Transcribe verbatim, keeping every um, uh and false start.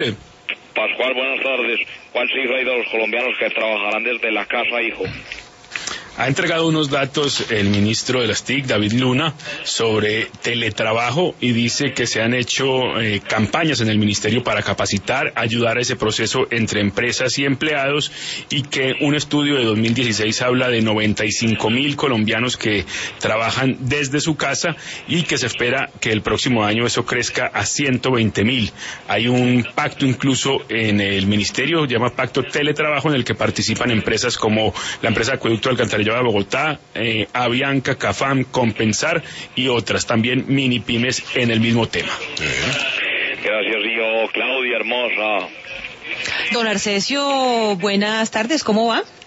Pascual, buenas tardes. ¿Cuál cifra hay de los colombianos que trabajarán desde la casa, hijo? Ha entregado unos datos el ministro de las T I C, David Luna, sobre teletrabajo y dice que se han hecho eh, campañas en el ministerio para capacitar, ayudar a ese proceso entre empresas y empleados, y que un estudio de dos mil dieciséis habla de noventa y cinco mil colombianos que trabajan desde su casa y que se espera que el próximo año eso crezca a ciento veinte mil. Hay un pacto incluso en el ministerio, se llama Pacto Teletrabajo, en el que participan empresas como la empresa Acueducto de Alcantarillado de Bogotá, eh, Avianca, Cafam, Compensar y otras, también mini pymes en el mismo tema. Gracias, hijo. Claudia, hermosa. Don Arcesio, buenas tardes, ¿cómo va?